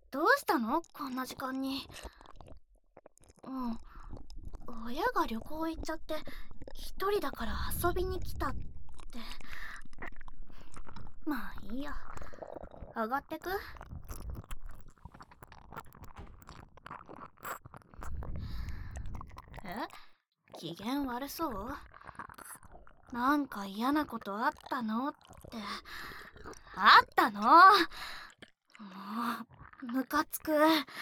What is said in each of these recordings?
どうしたのこんな時間に。親が旅行行っちゃって一人だから遊びに来たって。まあいいや、上がってく。機嫌悪そう？なんか嫌なことあったのって。あったの？もうムカつく。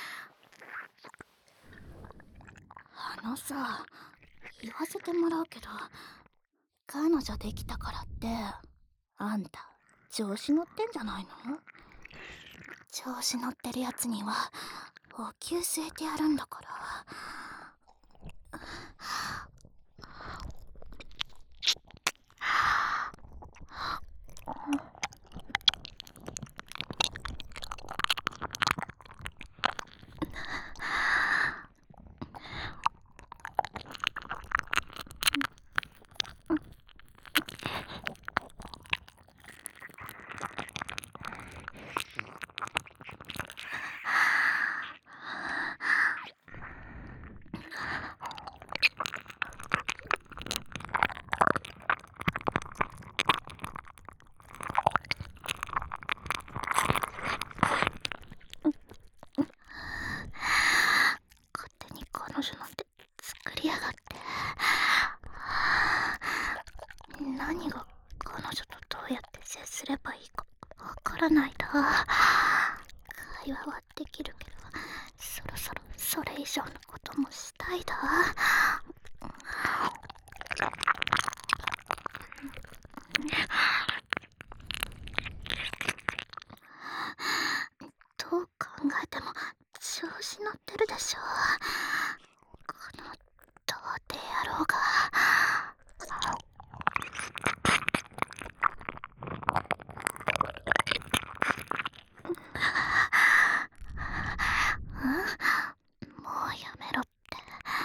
さ、言わせてもらうけど、彼女できたからってあんた調子乗ってんじゃないの？調子乗ってるやつにはお灸据えてやるんだから。勝手に彼女なんて作りやがって。何が彼女とどうやって接すればいいかわからないだ。会話はできるけど、そろそろそれ以上のこともしたいだ。どう考えても調子乗ってるでしょ。この童貞野郎が。もうやめろって。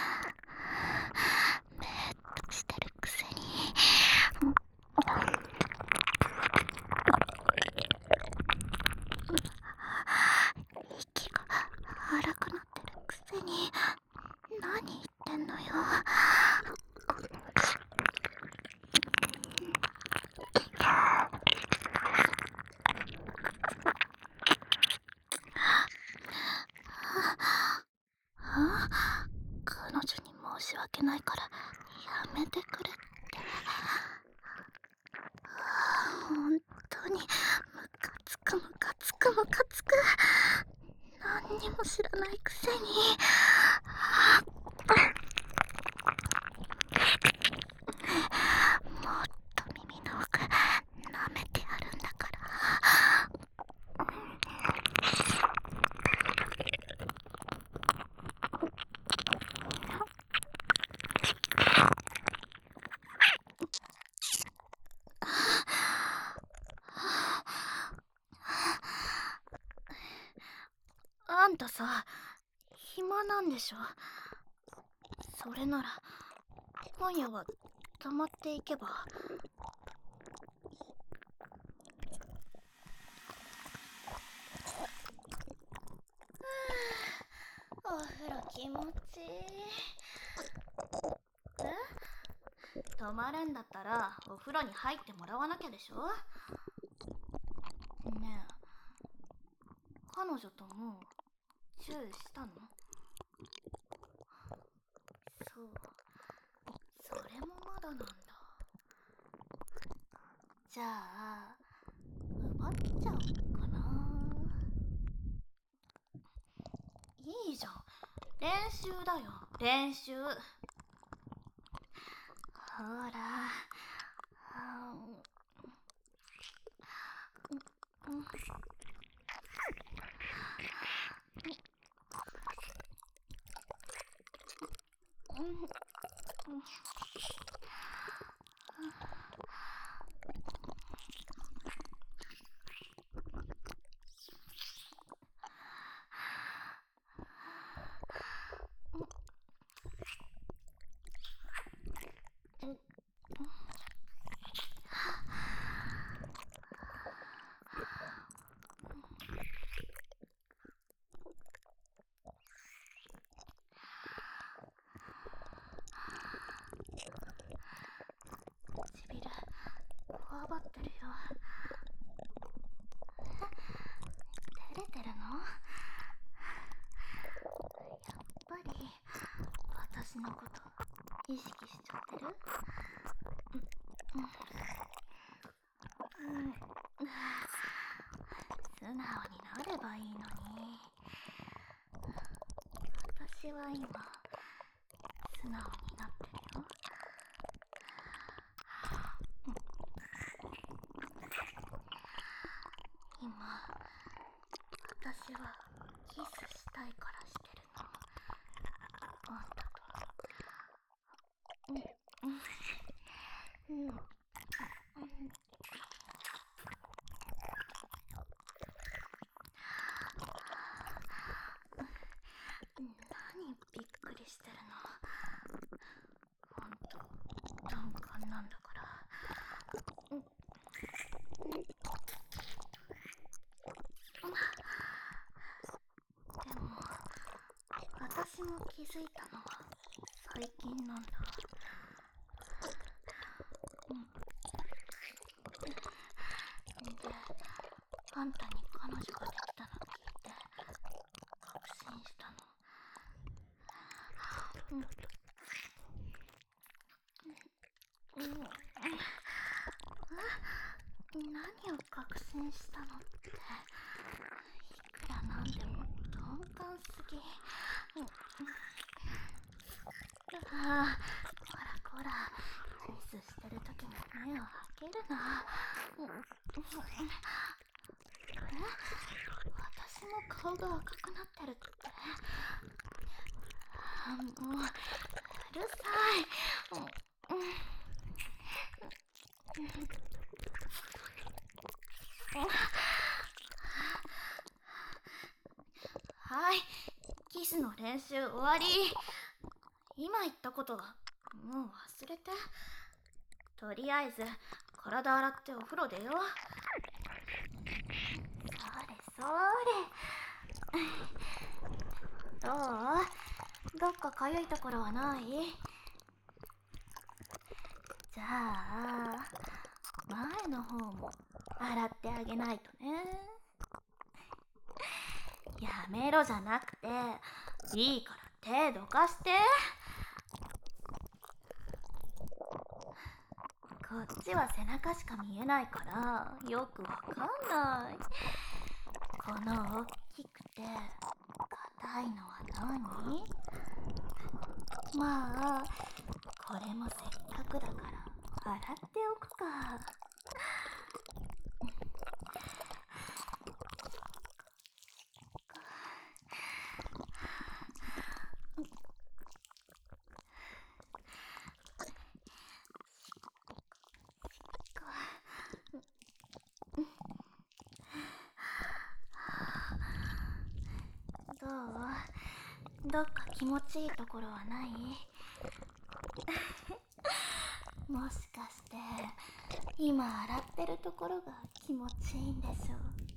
めーっとしてるくせに。息が荒くなってるくせに何言ってんのよ。彼女に申し訳ないからやめてくれって。本当にムカつくムカつくムカつく。何にも知らないくせに。もっと耳の奥舐めてやるんだから。あんたさ、暇なんでしょ？それなら今夜は泊まっていけば。お風呂気持ちいい。泊まるんだったらお風呂に入ってもらわなきゃでしょ。ねえ、彼女ともチューしたの？そう、それもまだなんだ。じゃあ奪っちゃおうかな。いいじゃん、練習だよ練習。ほら、 のこと意識しちゃってる？素直になればいいのに。私は今素直になってるよ。今私はキスしたいからしてるの。あんたと。何びっくりしてるの。ほんと鈍感なんだから。でも私も気づいたのは最近なんだ。で、あんたに彼女ができたの聞いて確信したの。何を確信したのって、いくらなんでも鈍感すぎ。ほらこら、キスしてる時に目を開けるな。私の顔が赤くなってるって。もううるさい。はい、キスの練習終わり。今言ったことはもう忘れて。とりあえず体洗ってお風呂出よう。それどう？どっかかゆいところはない？じゃあ前の方も洗ってあげないとね。やめろじゃなくて、いいから手どかして。こっちは背中しか見えないからよくわかんない。この大きくて硬いのは何？まあこれもせっかくだから洗っておくか。どっか気持ちいいところはない？もしかして今洗ってるところが気持ちいいんでしょ？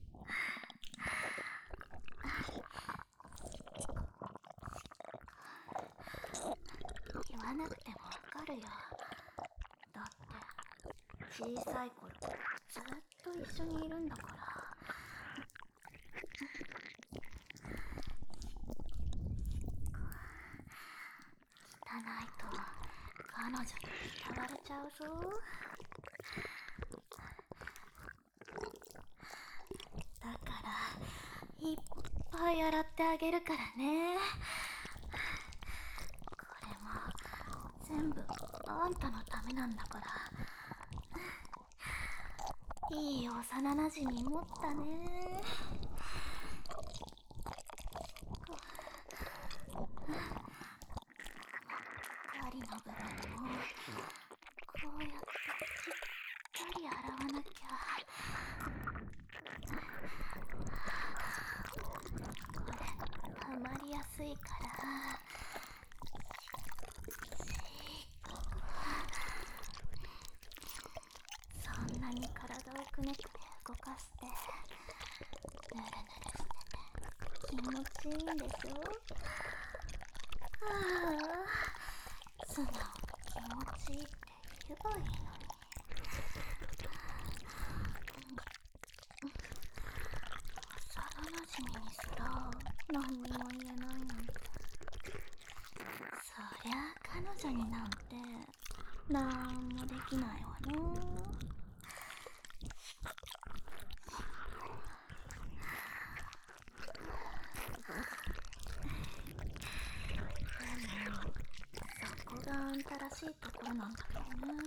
言わなくてもわかるよ。だって小さい頃ずっと一緒にいるんだから。汚いと彼女に嫌われちゃうぞ。だからいっぱい洗ってあげるからね。これも全部あんたのためなんだから。いい幼なじみ持ったね。針の部分もこうやってしっかり洗わなきゃ。これ溜まりやすいからそんなに体をくねくね動かしてぬるぬるしてて気持ちいいんでしょ？ああ、素直に気持ちいいって言えばいいのに。幼なじみにすら何にも言えないなんて。そりゃ者になんてなんもできないわの。そこがあんたらしいところなんだけどね。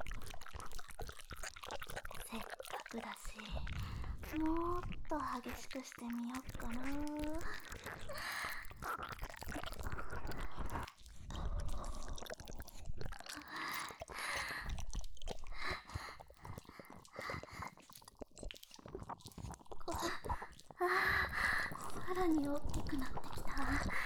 せっかくだし、もっと激しくしてみよっかな。さらに大きくなってきた。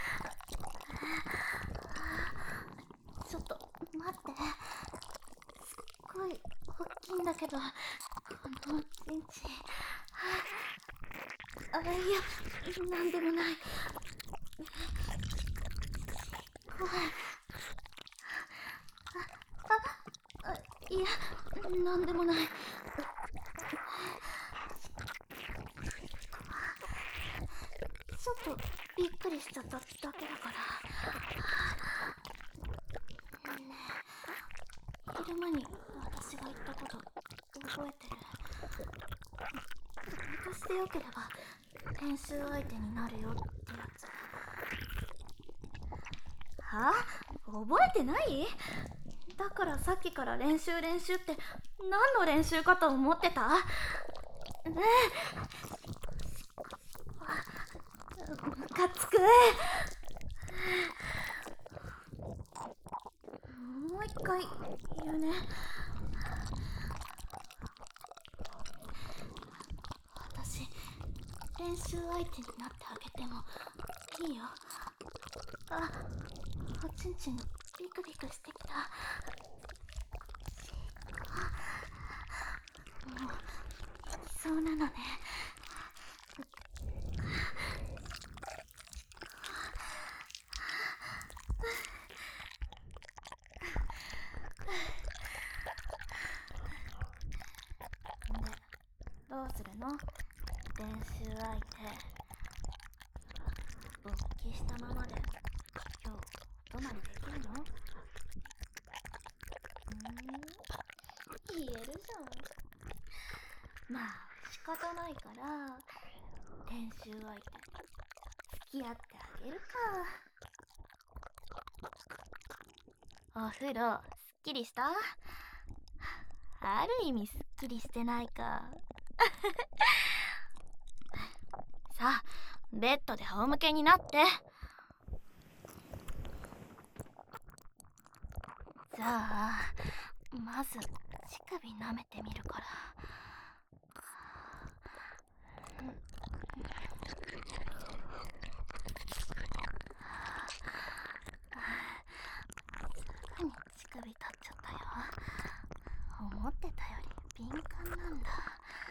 ちょっと待って、すっごい大きいんだけど、このチンチン。いや、なんでもない。怖い。いや、なんでもない。ちょっとびっくりしちゃっただけだから。ねえ、昼間に私が言ったこと覚えてる？私でよければ練習相手になるよってやつ。は？覚えてない？だからさっきから練習って何の練習かと思ってた？ねえ、ムカつく。もう一回言うね。私、練習相手になってあげてもいいよ。おちんちんビクビクしてきた。もうそうなのね。で、どうするの？練習相手勃起したままで今日お泊まりできるの？言えるじゃん。まあ仕方ないから練習相手付き合ってあげるか。お風呂すっきりした？ある意味すっきりしてないか。さあ、ベッドで仰向けになって。じゃあまず乳首舐めてみるから。すぐに乳首立っちゃったよ。思ってたより敏感なんだ。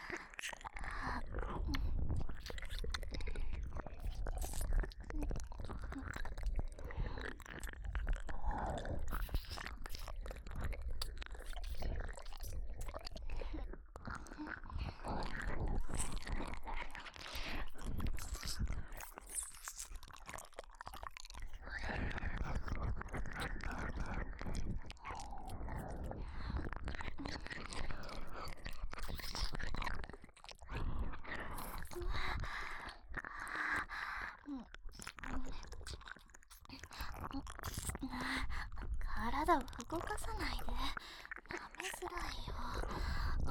体を動かさないで。舐めづらいよ。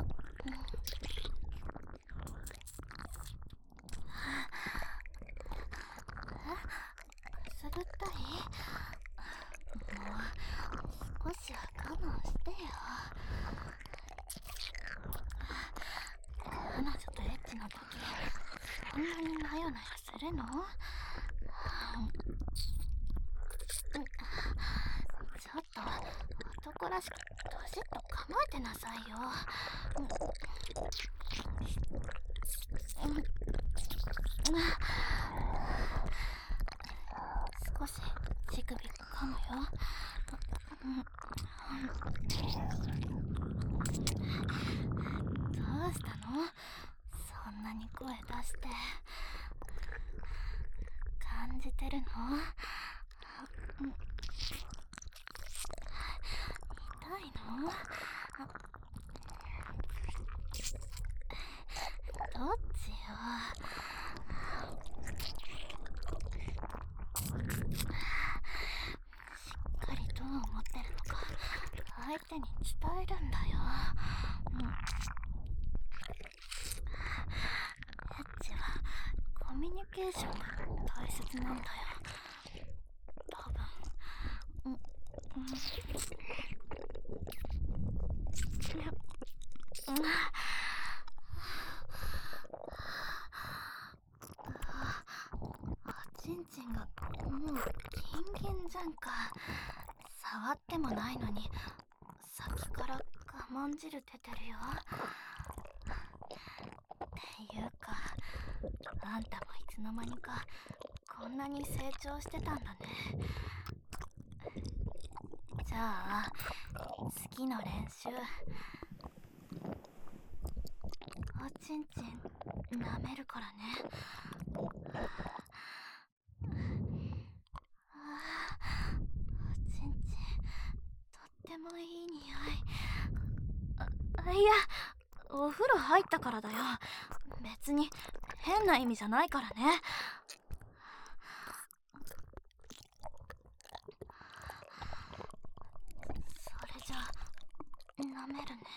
くすぐったい？もう少しは我慢してよ。彼女とエッチの時そんなになよなよするの？ちょっと男らしくどしっと構えてなさいよ。少し乳首噛むよ。どうしたの？そんなに声出して。感じてるの？ 相手に伝えるんだよ。エッチはコミュニケーションが大切なんだよ。多分。ちんちんがもうギンギンじゃんか。触ってもないのに先から我慢汁出てるよ。っていうか、あんたもいつの間にかこんなに成長してたんだね。じゃあ次の練習、おちんちん舐めるからね。おちんちんとってもいい匂い。いや、お風呂入ったからだよ。別に変な意味じゃないからね。それじゃあ舐めるね。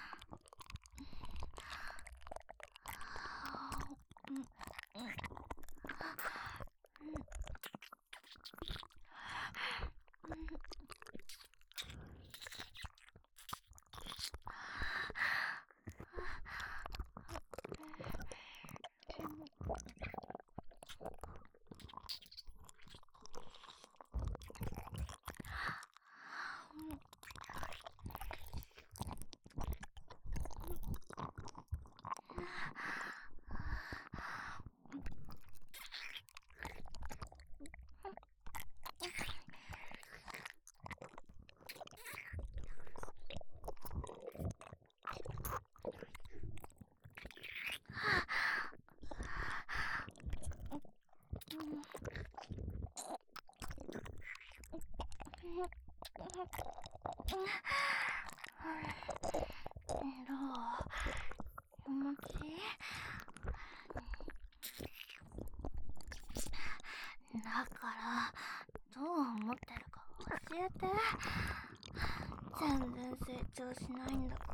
どう？気持ちいい？だからどう思ってるか教えて。全然成長しないんだから。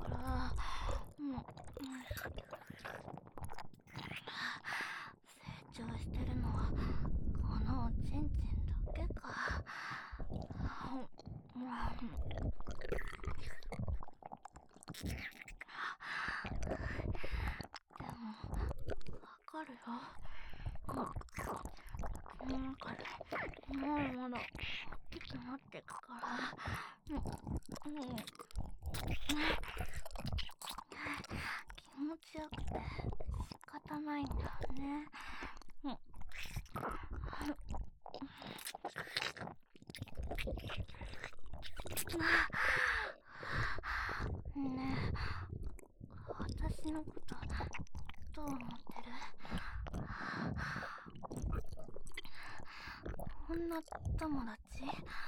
成長してるのはこのおちんちんだけか。でもわかるよ。なんかまだまだ大きくなってくから。気持ちよくて仕方ないんだよね。ねえ、私のことどう思ってる？女友達？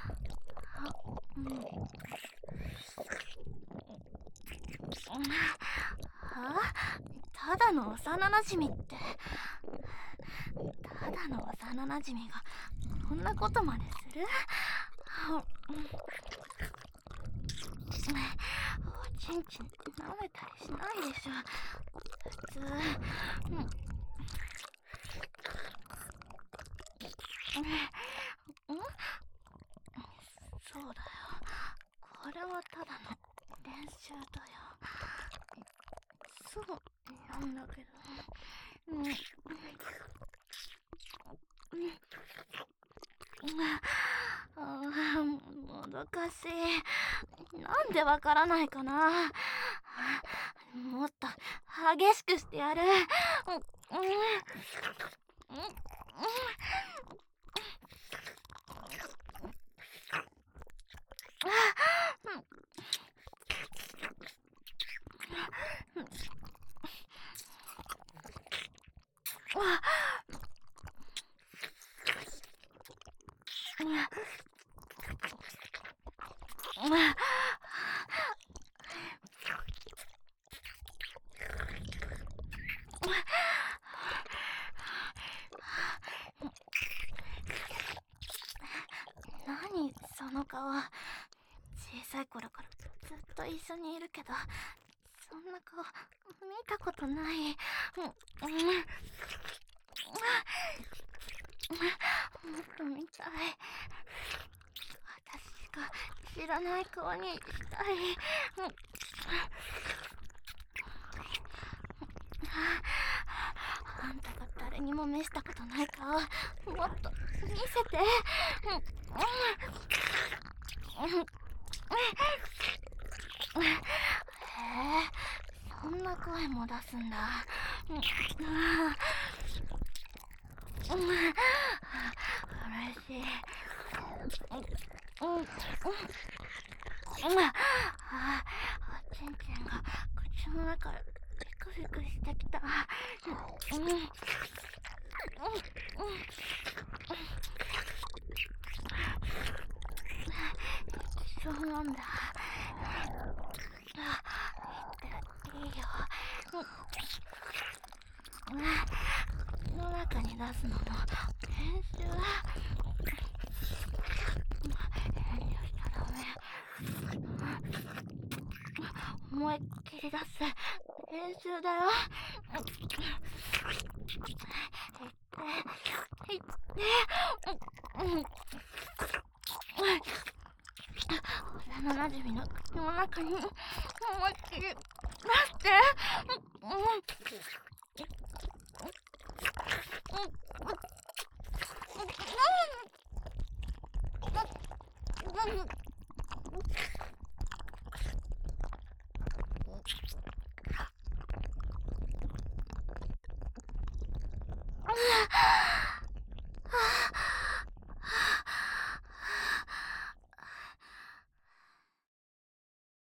ただの幼なじみって。ただの幼なじみがこんなことまでする？おちんちん舐めたりしないでしょ普通。そうだよ、これはただの練習だよ。そうなんだけど。もどかしい。なんでわからないかな。もっと激しくしてやる。何その顔。小さい頃からずずっと一緒にいるけど、そんな顔見たことない。もっと見たい。私が知らない顔にしたい。あんたが誰にも見せたことない顔、もっと見せて。へえ、そんな声も出すんだ。嬉しい。おちんちんが口の中でピクピクしてきた。そうなんだ。いいよ。口の中に出すのも練習したらダメ。思いっきり出す練習だよ。幼なじみの口の中に思いっきり出して。